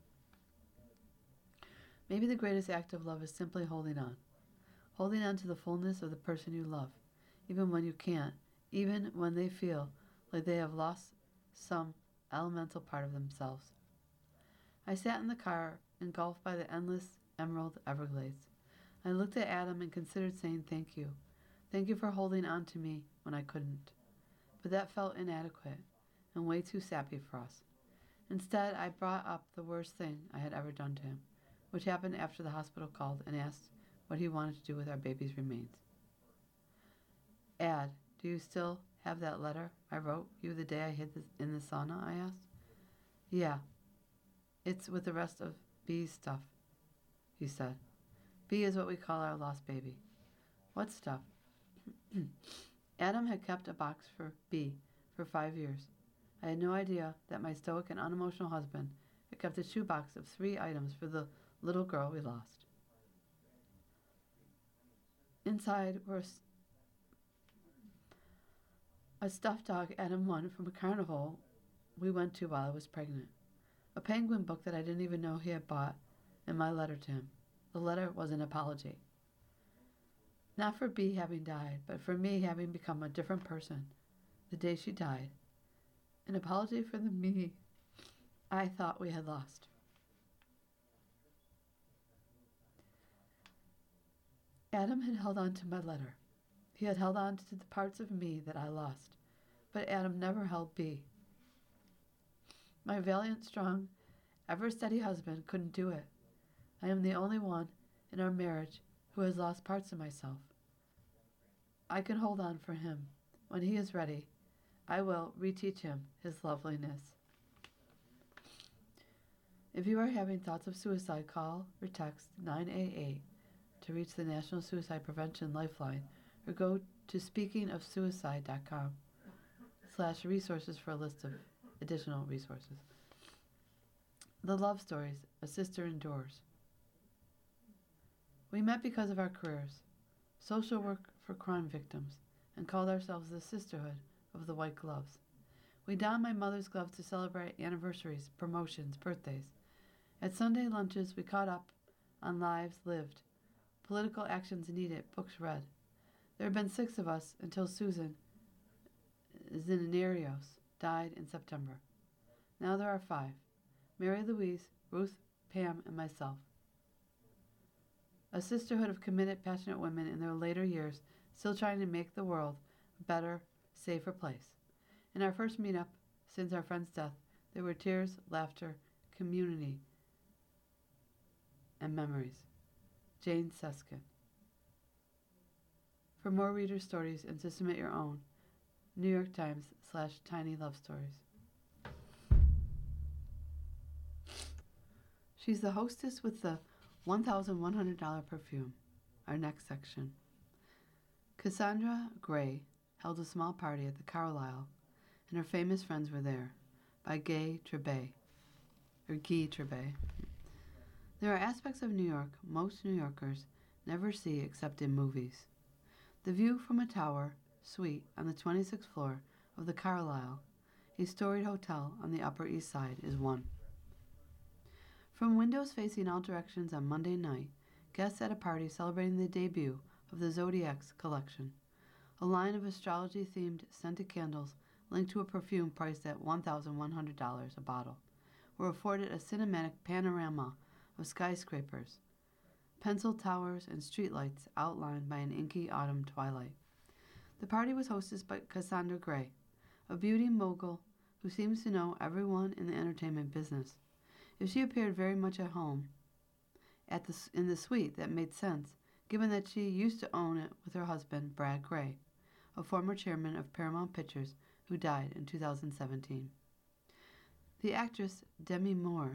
Maybe the greatest act of love is simply holding on. Holding on to the fullness of the person you love, even when you can't, even when they feel like they have lost some elemental part of themselves. I sat in the car, engulfed by the endless emerald Everglades. I looked at Adam and considered saying thank you. Thank you for holding on to me when I couldn't. But that felt inadequate and way too sappy for us. Instead, I brought up the worst thing I had ever done to him, which happened after the hospital called and asked what he wanted to do with our baby's remains. "Ad, Do you still have that letter I wrote you the day I hid this in the sauna? I asked. Yeah. It's with the rest of B's stuff, he said. B is what we call our lost baby. What stuff? Adam had kept a box for B for five years. I had no idea that my stoic and unemotional husband had kept a shoebox of three items for the little girl we lost. Inside were a, a stuffed dog Adam won from a carnival we went to while I was pregnant. A penguin book that I didn't even know he had bought, and my letter to him. The letter was an apology. Not for B having died, but for me having become a different person the day she died. An apology for the me I thought we had lost. Adam had held on to my letter. He had held on to the parts of me that I lost, but Adam never held B. My valiant, strong, ever-steady husband couldn't do it. I am the only one in our marriage who has lost parts of myself. I can hold on for him. When he is ready, I will reteach him his loveliness. If you are having thoughts of suicide, call or text nine eight eight to reach the National Suicide Prevention Lifeline, or go to speakingofsuicide dot com slash resources for a list of additional resources. The love stories a sister endures. We met because of our careers, social work for crime victims, and called ourselves the Sisterhood of the White Gloves. We donned my mother's gloves to celebrate anniversaries, promotions, birthdays. At Sunday lunches, we caught up on lives lived, political actions needed, books read. There had been six of us until Susan Zinarios died in September. Now there are five: Mary Louise, Ruth, Pam, and myself. A sisterhood of committed, passionate women in their later years, still trying to make the world a better, safer place. In our first meetup since our friend's death, there were tears, laughter, community, and memories. Jane Seskin. For more reader stories and to submit your own, New York Times slash Tiny Love Stories. She's the hostess with the one thousand one hundred dollars perfume. Our next section. Cassandra Gray held a small party at the Carlisle, and her famous friends were there, by Guy Trebay, or Guy Trebay. There are aspects of New York most New Yorkers never see except in movies. The view from a tower suite on the twenty-sixth floor of the Carlisle, a storied hotel on the Upper East Side, is one. From windows facing all directions on Monday night, guests at a party celebrating the debut of the Zodiacs collection, a line of astrology-themed scented candles linked to a perfume priced at one thousand one hundred dollars a bottle, were afforded a cinematic panorama of skyscrapers, pencil towers, and streetlights outlined by an inky autumn twilight. The party was hosted by Cassandra Gray, a beauty mogul who seems to know everyone in the entertainment business. If she appeared very much at home at the, in the suite, that made sense, given that she used to own it with her husband, Brad Gray, a former chairman of Paramount Pictures who died in two thousand seventeen. The actress Demi Moore,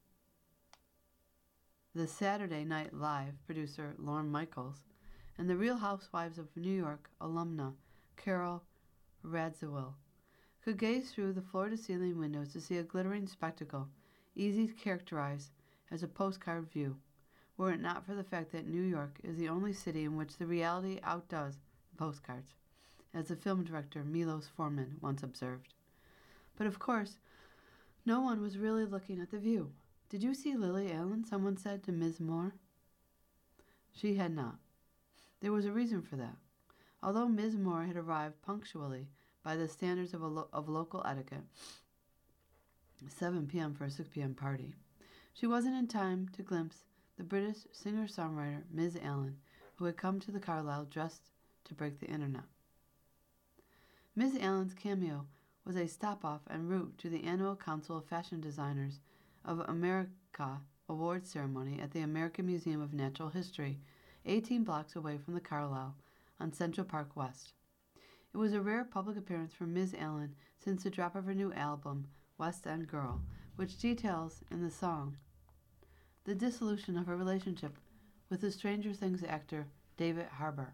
the Saturday Night Live producer Lorne Michaels, and the Real Housewives of New York alumna Carol Radziwill could gaze through the floor-to-ceiling windows to see a glittering spectacle easy to characterize as a postcard view, were it not for the fact that New York is the only city in which the reality outdoes the postcards, as the film director Milos Forman once observed. But of course, no one was really looking at the view. "Did you see Lily Allen?" someone said to Miz Moore. She had not. There was a reason for that. Although Miz Moore had arrived punctually by the standards of, a lo- of local etiquette, seven p.m. for a six p.m. party, she wasn't in time to glimpse the British singer-songwriter Miz Allen, who had come to the Carlisle dressed to break the internet. Miz Allen's cameo was a stop-off en route to the annual Council of Fashion Designers of America awards ceremony at the American Museum of Natural History, eighteen blocks away from the Carlisle on Central Park West. It was a rare public appearance for Miz Allen since the drop of her new album, West End Girl, which details in the song the dissolution of her relationship with the Stranger Things actor David Harbour.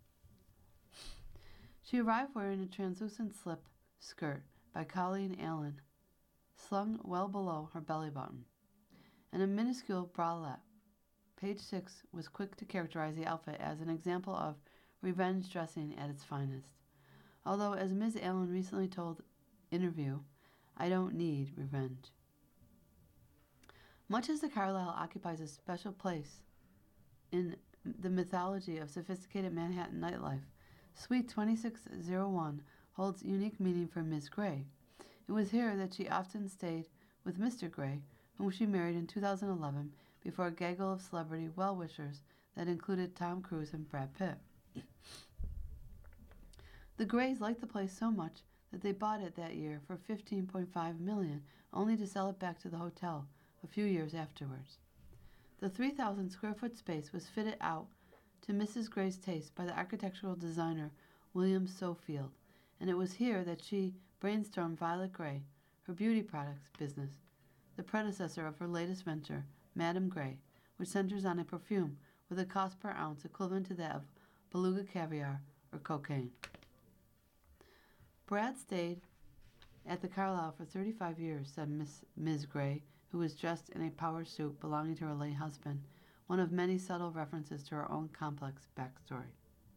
She arrived wearing a translucent slip skirt by Colleen Allen, slung well below her belly button, and a minuscule bralette. Page Six was quick to characterize the outfit as an example of revenge dressing at its finest. Although, as Miz Allen recently told Interview, I don't need revenge. Much as the Carlisle occupies a special place in the mythology of sophisticated Manhattan nightlife, Suite twenty-six oh one holds unique meaning for Miz Gray. It was here that she often stayed with Mister Gray, whom she married in two thousand eleven before a gaggle of celebrity well-wishers that included Tom Cruise and Brad Pitt. The Grays liked the place so much that they bought it that year for fifteen point five million dollars, only to sell it back to the hotel a few years afterwards. The three thousand square foot space was fitted out to Missus Gray's taste by the architectural designer William Sofield, and it was here that she brainstormed Violet Grey, her beauty products business, the predecessor of her latest venture, Madame Grey, which centers on a perfume with a cost per ounce equivalent to that of beluga caviar or cocaine. Brad stayed at the Carlisle for thirty-five years, said Miss Miz Gray, who was dressed in a power suit belonging to her late husband, one of many subtle references to her own complex backstory.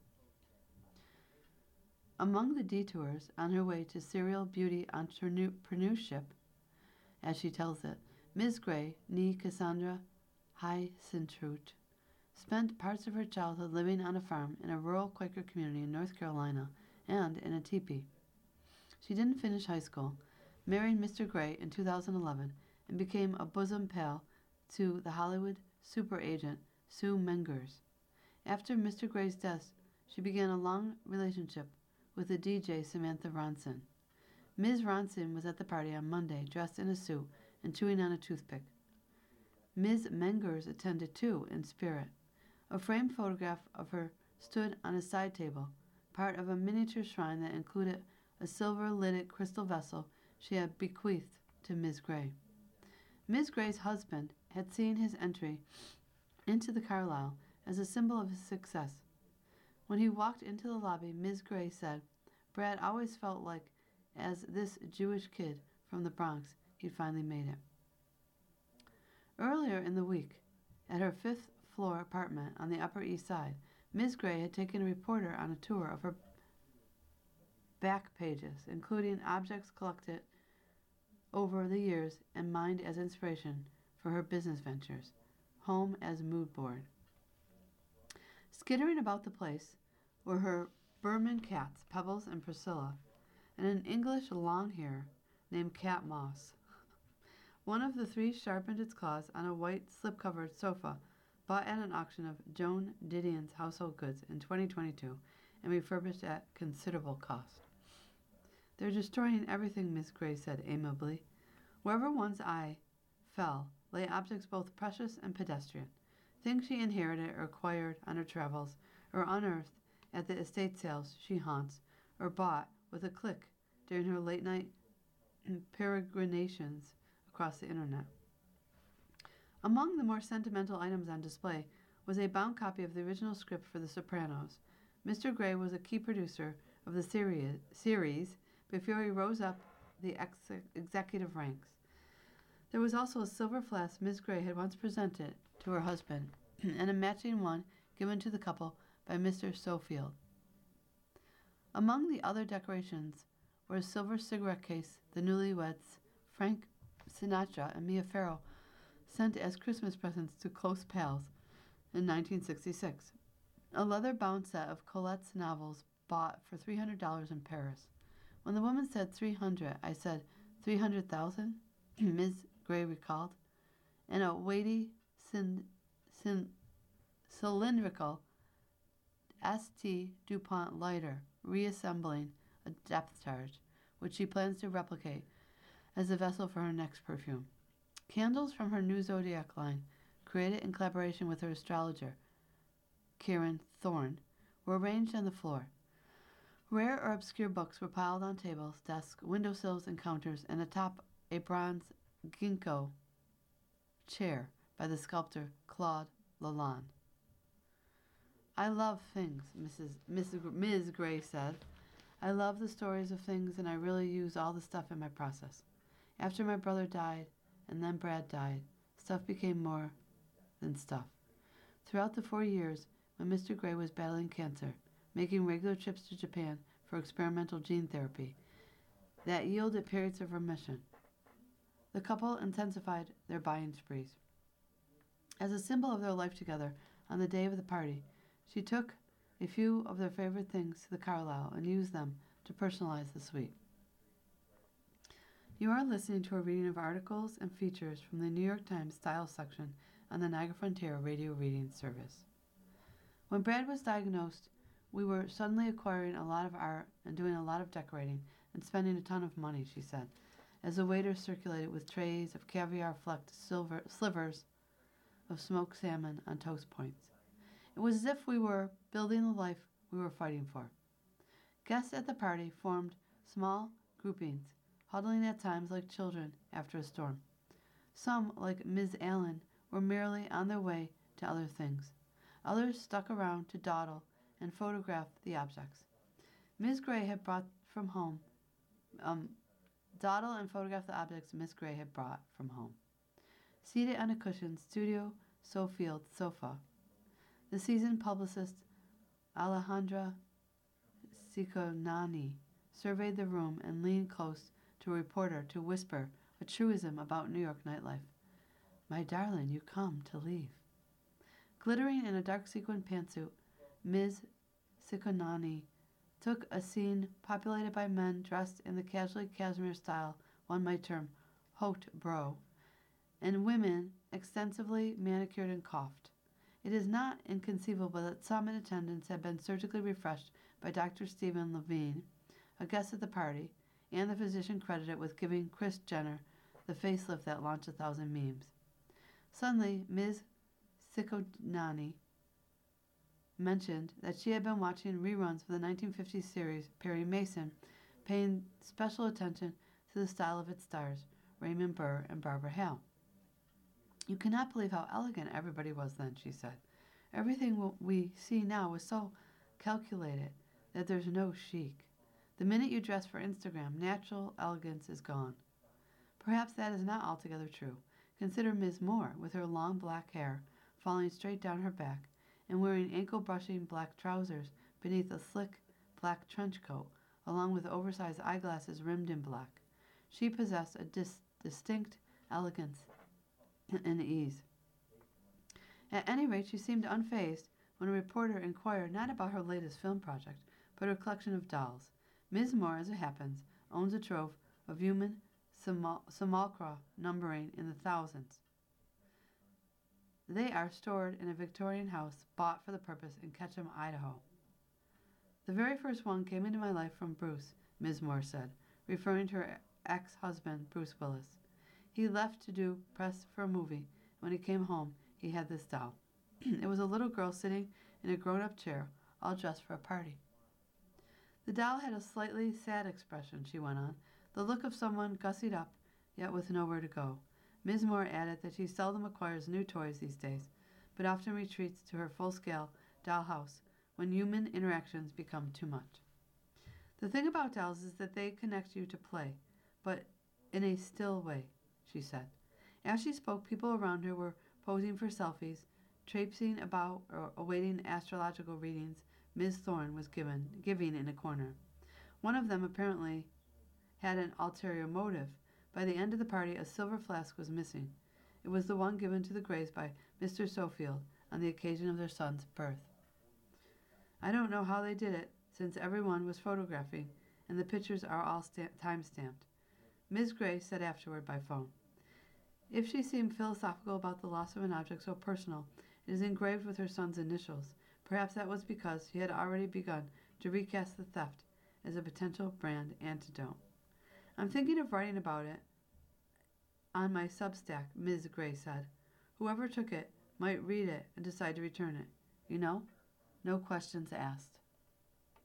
Among the detours on her way to serial beauty entrepreneurship, as she tells it, Miz Gray, née Cassandra Hyacinthe, spent parts of her childhood living on a farm in a rural Quaker community in North Carolina and in a teepee. She didn't finish high school, married Mister Gray in two thousand eleven, and became a bosom pal to the Hollywood super agent Sue Mengers. After Mister Gray's death, she began a long relationship with the D J Samantha Ronson. Miz Ronson was at the party on Monday, dressed in a suit and chewing on a toothpick. Miz Mengers attended too, in spirit. A framed photograph of her stood on a side table, part of a miniature shrine that included a silver-lidded crystal vessel she had bequeathed to Miz Gray. Miz Gray's husband had seen his entry into the Carlisle as a symbol of his success. When he walked into the lobby, Miz Gray said, Brad always felt like, as this Jewish kid from the Bronx, he'd finally made it. Earlier in the week, at her fifth-floor apartment on the Upper East Side, Miz Gray had taken a reporter on a tour of her back pages, including objects collected over the years and mined as inspiration for her business ventures, home as mood board. Skittering about the place were her Burman cats, Pebbles and Priscilla, and an English longhair named Cat Moss. One of the three sharpened its claws on a white slip-covered sofa bought at an auction of Joan Didion's household goods in twenty twenty-two and refurbished at considerable cost. They're destroying everything, Miss Gray said amiably. Wherever one's eye fell lay objects both precious and pedestrian, things she inherited or acquired on her travels, or unearthed at the estate sales she haunts, or bought with a click during her late-night peregrinations across the internet. Among the more sentimental items on display was a bound copy of the original script for The Sopranos. Mister Gray was a key producer of the series, series before he rose up the ex- executive ranks. There was also a silver flask Miss Gray had once presented to her husband, and a matching one given to the couple by Mister Sofield. Among the other decorations were a silver cigarette case the newlyweds Frank Sinatra and Mia Farrow sent as Christmas presents to close pals in nineteen sixty-six, a leather-bound set of Colette's novels bought for three hundred dollars in Paris. When the woman said three hundred, I said, three hundred thousand? Miz Gray recalled. And a weighty, cyn- cyn- cylindrical S T DuPont lighter, reassembling a depth charge, which she plans to replicate as a vessel for her next perfume. Candles from her new Zodiac line, created in collaboration with her astrologer, Karen Thorne, were arranged on the floor. Rare or obscure books were piled on tables, desks, windowsills, and counters, and atop a bronze ginkgo chair by the sculptor Claude Lalande. I love things, Missus Missus Miz Gray said. I love the stories of things, and I really use all the stuff in my process. After my brother died, and then Brad died, stuff became more than stuff. Throughout the four years when Mister Gray was battling cancer, making regular trips to Japan for experimental gene therapy that yielded periods of remission, the couple intensified their buying sprees. As a symbol of their life together, on the day of the party, she took a few of their favorite things to the Carlisle and used them to personalize the suite. You are listening to a reading of articles and features from the New York Times Style section on the Niagara Frontier Radio Reading Service. When Brad was diagnosed, we were suddenly acquiring a lot of art and doing a lot of decorating and spending a ton of money, she said, as the waiters circulated with trays of caviar-flecked silver slivers of smoked salmon on toast points. It was as if we were building the life we were fighting for. Guests at the party formed small groupings, huddling at times like children after a storm. Some, like Miz Allen, were merely on their way to other things. Others stuck around to dawdle and photograph the objects. Miz Gray had brought from home, um, dawdle and photograph the objects Miss Gray had brought from home. Seated on a cushioned Studio Sofield sofa, the seasoned publicist Alejandra Ciconani surveyed the room and leaned close to a reporter to whisper a truism about New York nightlife. "My darling, you come to leave." Glittering in a dark sequin pantsuit, Miz Ciconani took a scene populated by men dressed in the casually cashmere style one might term haute bro, and women extensively manicured and coiffed. It is not inconceivable that some in attendance had been surgically refreshed by Doctor Stephen Levine, a guest at the party, and the physician credited with giving Kris Jenner the facelift that launched a thousand memes. Suddenly, Miz Ciconani mentioned that she had been watching reruns of the nineteen fifties series Perry Mason, paying special attention to the style of its stars, Raymond Burr and Barbara Hale. "You cannot believe how elegant everybody was then," she said. "Everything we see now is so calculated that there's no chic. The minute you dress for Instagram, natural elegance is gone." Perhaps that is not altogether true. Consider Miz Moore, with her long black hair falling straight down her back, and wearing ankle-brushing black trousers beneath a slick black trench coat, along with oversized eyeglasses rimmed in black. She possessed a dis- distinct elegance and ease. At any rate, she seemed unfazed when a reporter inquired not about her latest film project, but her collection of dolls. Miz Moore, as it happens, owns a trove of human simulacra numbering in the thousands. They are stored in a Victorian house bought for the purpose in Ketchum, Idaho. "The very first one came into my life from Bruce," Miz Moore said, referring to her ex-husband, Bruce Willis. "He left to do press for a movie, and when he came home, he had this doll. It was a little girl sitting in a grown-up chair, all dressed for a party." The doll had a slightly sad expression, she went on, the look of someone gussied up, yet with nowhere to go. Miz Moore added that she seldom acquires new toys these days, but often retreats to her full-scale dollhouse when human interactions become too much. "The thing about dolls is that they connect you to play, but in a still way," she said. As she spoke, people around her were posing for selfies, traipsing about or awaiting astrological readings Miz Thorne was given, giving in a corner. One of them apparently had an ulterior motive. By the end of the party, a silver flask was missing. It was the one given to the Grays by Mister Sofield on the occasion of their son's birth. "I don't know how they did it, since everyone was photographing, and the pictures are all sta- time-stamped," Miz Gray said afterward by phone. If she seemed philosophical about the loss of an object so personal, it is engraved with her son's initials. Perhaps that was because she had already begun to recast the theft as a potential brand antidote. "I'm thinking of writing about it on my Substack," Miz Gray said. "Whoever took it might read it and decide to return it. You know, no questions asked."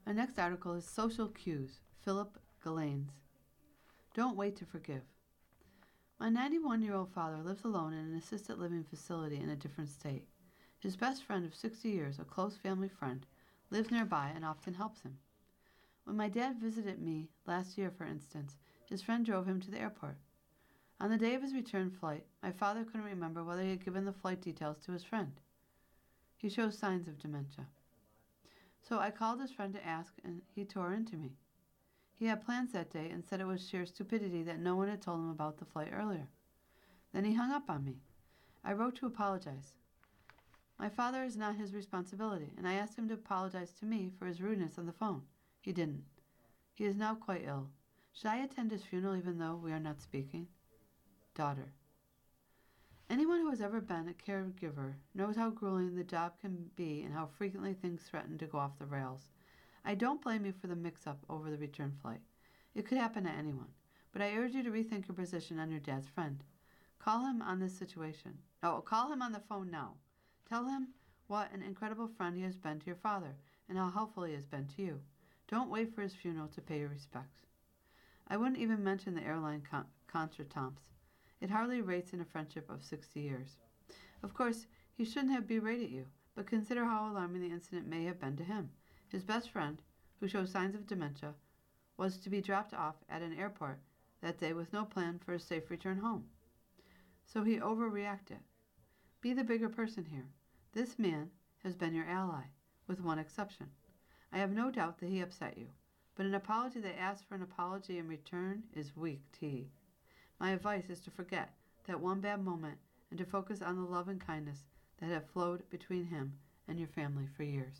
Our next article is Social Cues, Philip Galanes. Don't wait to forgive. My ninety-one-year-old father lives alone in an assisted living facility in a different state. His best friend of sixty years, a close family friend, lives nearby and often helps him. When my dad visited me last year, for instance, his friend drove him to the airport. On the day of his return flight, my father couldn't remember whether he had given the flight details to his friend. He shows signs of dementia. So I called his friend to ask, and he tore into me. He had plans that day and said it was sheer stupidity that no one had told him about the flight earlier. Then he hung up on me. I wrote to apologize. My father is not his responsibility, and I asked him to apologize to me for his rudeness on the phone. He didn't. He is now quite ill. Should I attend his funeral even though we are not speaking? Daughter. Anyone who has ever been a caregiver knows how grueling the job can be and how frequently things threaten to go off the rails. I don't blame you for the mix-up over the return flight. It could happen to anyone, but I urge you to rethink your position on your dad's friend. Call him on this situation. Oh, call him on the phone now. Tell him what an incredible friend he has been to your father and how helpful he has been to you. Don't wait for his funeral to pay your respects. I wouldn't even mention the airline con- contretemps. It hardly rates in a friendship of sixty years. Of course, he shouldn't have berated you, but consider how alarming the incident may have been to him. His best friend, who shows signs of dementia, was to be dropped off at an airport that day with no plan for a safe return home. So he overreacted. Be the bigger person here. This man has been your ally, with one exception. I have no doubt that he upset you, but an apology that asks for an apology in return is weak tea. My advice is to forget that one bad moment and to focus on the love and kindness that have flowed between him and your family for years.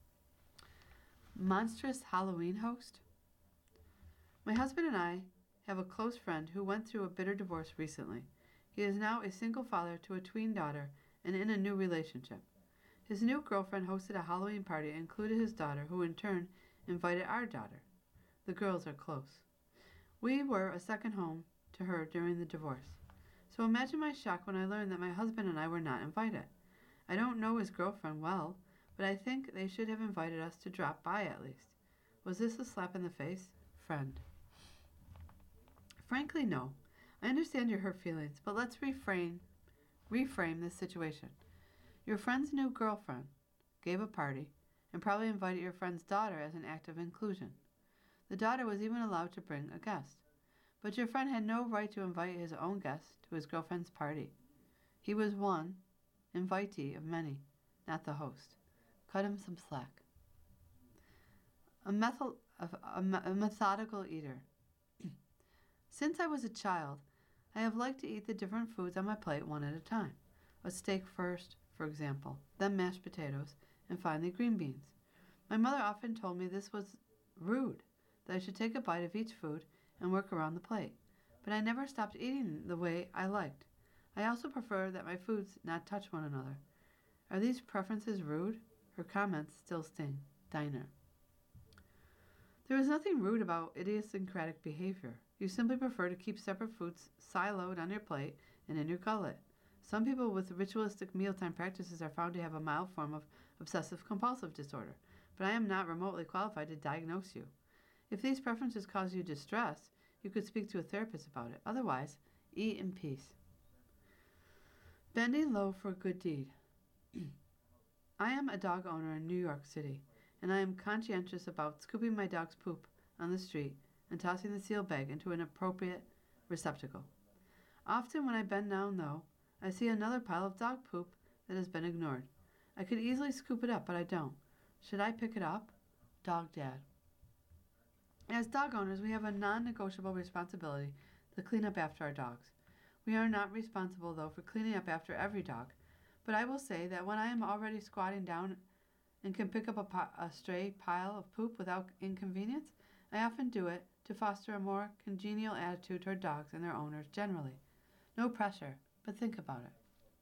Monstrous Halloween host? My husband and I have a close friend who went through a bitter divorce recently. He is now a single father to a tween daughter and in a new relationship. His new girlfriend hosted a Halloween party and included his daughter, who in turn invited our daughter. The girls are close. We were a second home to her during the divorce. So imagine my shock when I learned that my husband and I were not invited. I don't know his girlfriend well, but I think they should have invited us to drop by at least. Was this a slap in the face? Friend. Frankly, no. I understand your hurt feelings, but let's refrain, reframe this situation. Your friend's new girlfriend gave a party and probably invited your friend's daughter as an act of inclusion. The daughter was even allowed to bring a guest. But your friend had no right to invite his own guest to his girlfriend's party. He was one invitee of many, not the host. Cut him some slack. A, methyl, a, a, a methodical eater. Since I was a child, I have liked to eat the different foods on my plate one at a time. A steak first, for example, then mashed potatoes, and finally green beans. My mother often told me this was rude, that I should take a bite of each food and work around the plate, but I never stopped eating the way I liked. I also prefer that my foods not touch one another. Are these preferences rude? Her comments still sting. Diner. There is nothing rude about idiosyncratic behavior. You simply prefer to keep separate foods siloed on your plate and in your gullet. Some people with ritualistic mealtime practices are found to have a mild form of obsessive-compulsive disorder, but I am not remotely qualified to diagnose you. If these preferences cause you distress, you could speak to a therapist about it. Otherwise, eat in peace. Bending low for a good deed. I am a dog owner in New York City, and I am conscientious about scooping my dog's poop on the street and tossing the seal bag into an appropriate receptacle. Often when I bend down, though, I see another pile of dog poop that has been ignored. I could easily scoop it up, but I don't. Should I pick it up? Dog Dad. As dog owners, we have a non-negotiable responsibility to clean up after our dogs. We are not responsible, though, for cleaning up after every dog, but I will say that when I am already squatting down and can pick up a, po- a stray pile of poop without inconvenience, I often do it to foster a more congenial attitude toward dogs and their owners generally. No pressure, but think about it.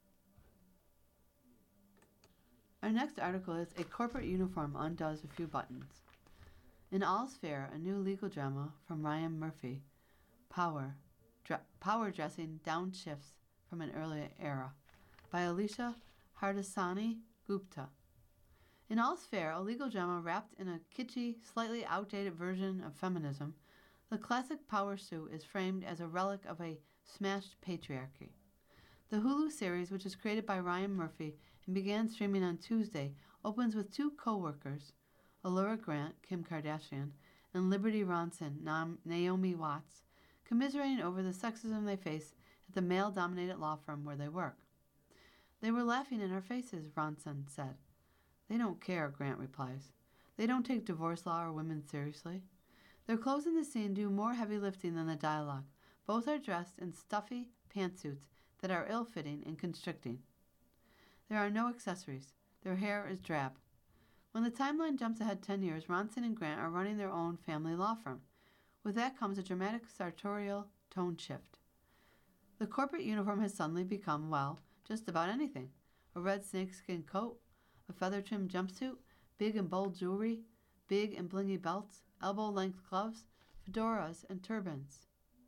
Our next article is A Corporate Uniform Undoes a Few Buttons. In All's Fair, a new legal drama from Ryan Murphy, Power, dr- Power Dressing Downshifts from an Earlier Era, by Alicia Hardasani Gupta. In All's Fair, a legal drama wrapped in a kitschy, slightly outdated version of feminism, the classic power suit is framed as a relic of a smashed patriarchy. The Hulu series, which is created by Ryan Murphy and began streaming on Tuesday, opens with two co-workers, Allura Grant, Kim Kardashian, and Liberty Ronson, Naomi Watts, commiserating over the sexism they face at the male-dominated law firm where they work. "They were laughing in our faces," Ronson said. "They don't care," Grant replies. "They don't take divorce law or women seriously." Their clothes in the scene do more heavy lifting than the dialogue. Both are dressed in stuffy pantsuits that are ill-fitting and constricting. There are no accessories. Their hair is drab. When the timeline jumps ahead ten years, Ronson and Grant are running their own family law firm. With that comes a dramatic sartorial tone shift. The corporate uniform has suddenly become, well, just about anything. A red snakeskin coat, a feather-trimmed jumpsuit, big and bold jewelry, big and blingy belts, elbow-length gloves, fedoras, and turbans.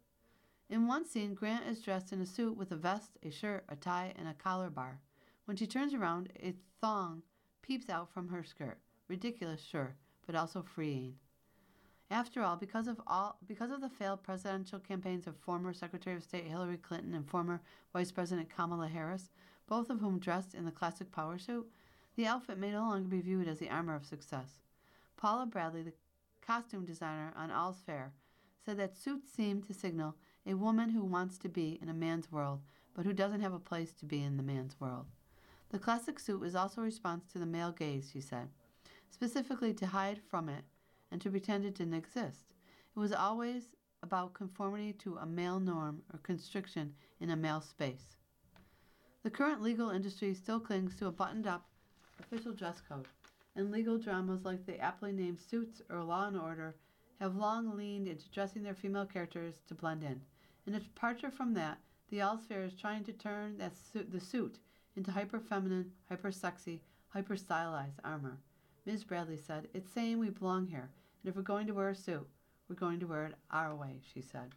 In one scene, Grant is dressed in a suit with a vest, a shirt, a tie, and a collar bar. When she turns around, a thong peeps out from her skirt. Ridiculous, sure, but also freeing. After all, because of all, because of the failed presidential campaigns of former Secretary of State Hillary Clinton and former Vice President Kamala Harris, both of whom dressed in the classic power suit, the outfit may no longer be viewed as the armor of success. Paula Bradley, the costume designer on All's Fair, said that suits seem to signal a woman who wants to be in a man's world, but who doesn't have a place to be in the man's world. The classic suit was also a response to the male gaze, she said, specifically to hide from it and to pretend it didn't exist. It was always about conformity to a male norm or constriction in a male space. The current legal industry still clings to a buttoned-up official dress code, and legal dramas like the aptly named Suits or Law and Order have long leaned into dressing their female characters to blend in. In a departure from that, the All's Fair is trying to turn that suit, the suit into hyper-feminine, hyper-sexy, hyper-stylized armor. Miz Bradley said, "It's saying we belong here, and if we're going to wear a suit, we're going to wear it our way," she said.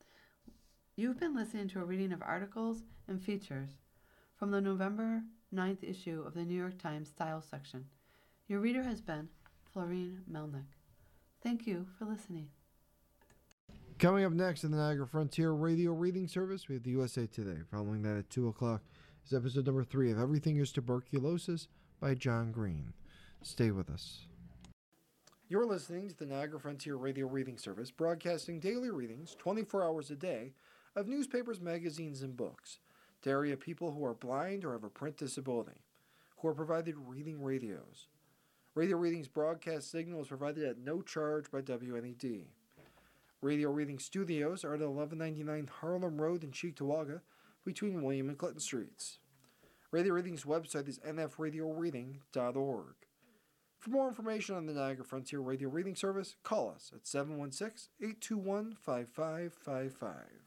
You've been listening to a reading of articles and features from the November ninth issue of the New York Times Style section. Your reader has been Florine Melnick. Thank you for listening. Coming up next in the Niagara Frontier Radio Reading Service, we have the U S A Today. Following that at two o'clock is episode number three of Everything is Tuberculosis by John Green. Stay with us. You're listening to the Niagara Frontier Radio Reading Service, broadcasting daily readings twenty-four hours a day of newspapers, magazines, and books to area people who are blind or have a print disability, who are provided reading radios. Radio Readings broadcast signal is provided at no charge by W N E D. Radio Reading Studios are at eleven ninety-nine Harlem Road in Cheektowaga, between William and Clinton Streets. Radio Reading's website is n f radio reading dot org. For more information on the Niagara Frontier Radio Reading Service, call us at seven one six, eight two one, five five five five.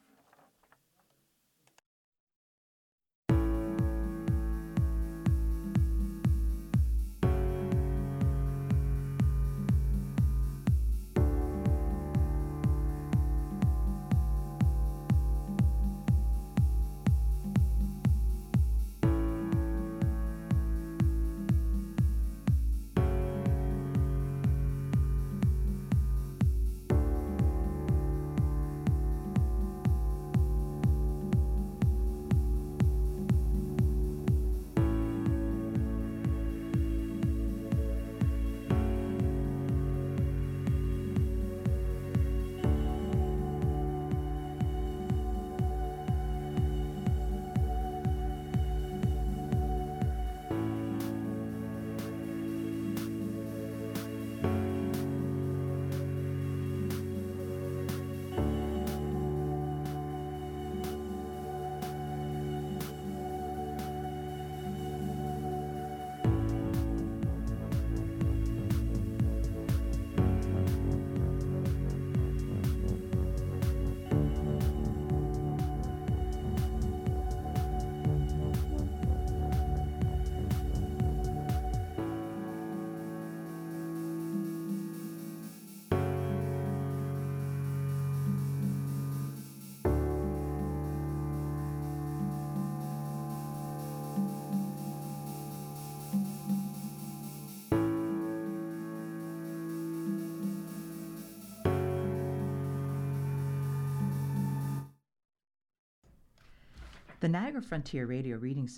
The Niagara Frontier Radio Reading